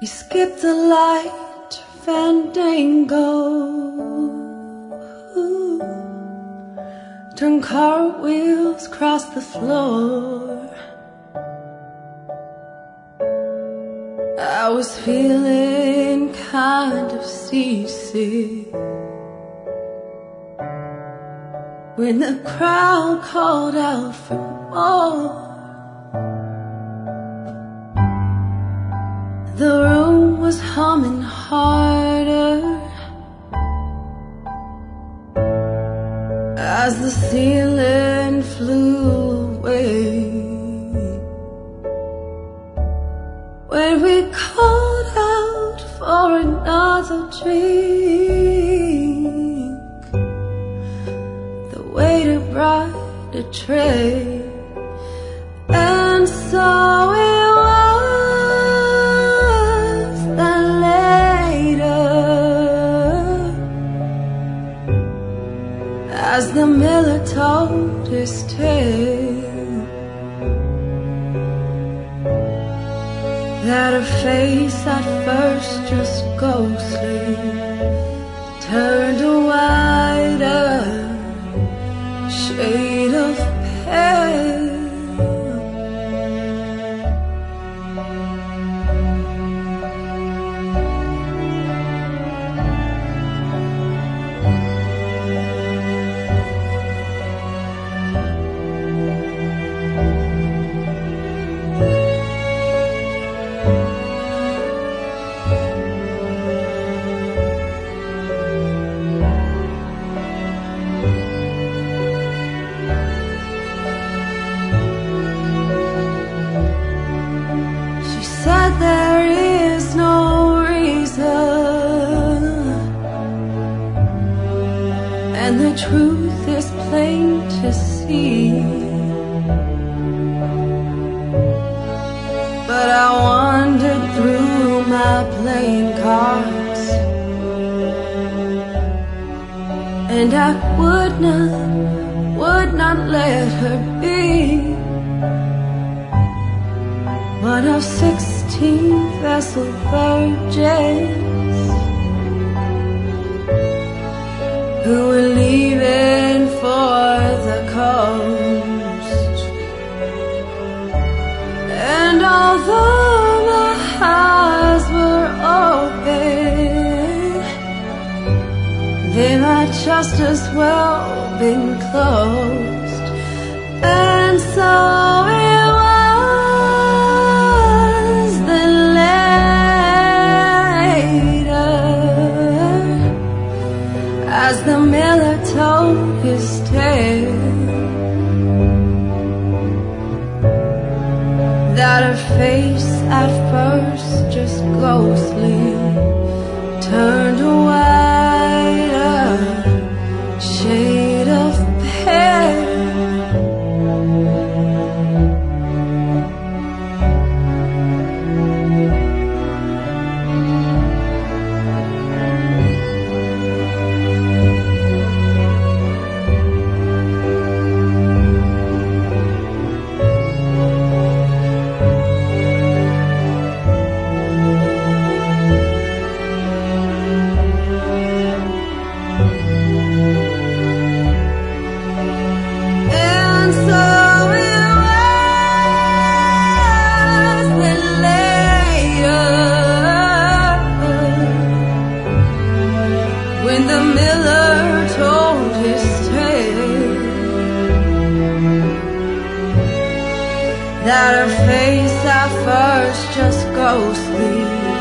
We skipped the light fandango, turn cartwheels across the floor. I was feeling kind of seasick when the crowd called out for more. The room was humming harder as the ceiling flew away. When we called out for another drink, the waiter brought a tray, and so it was that later, as the miller told his tale, that her face at first just ghostly turned a wider shade of pale. Said there is no reason, and the truth is plain to see. But I wandered through my playing cards, and I would not let her be one of 16 vessel virgins who were leaving for the coast. And although my eyes were open, they might just as well been closed. And so it was as the miller told his tale, that her face at first just ghostly turned a wider shade of pale. When the miller told his tale, that her face at first just ghostly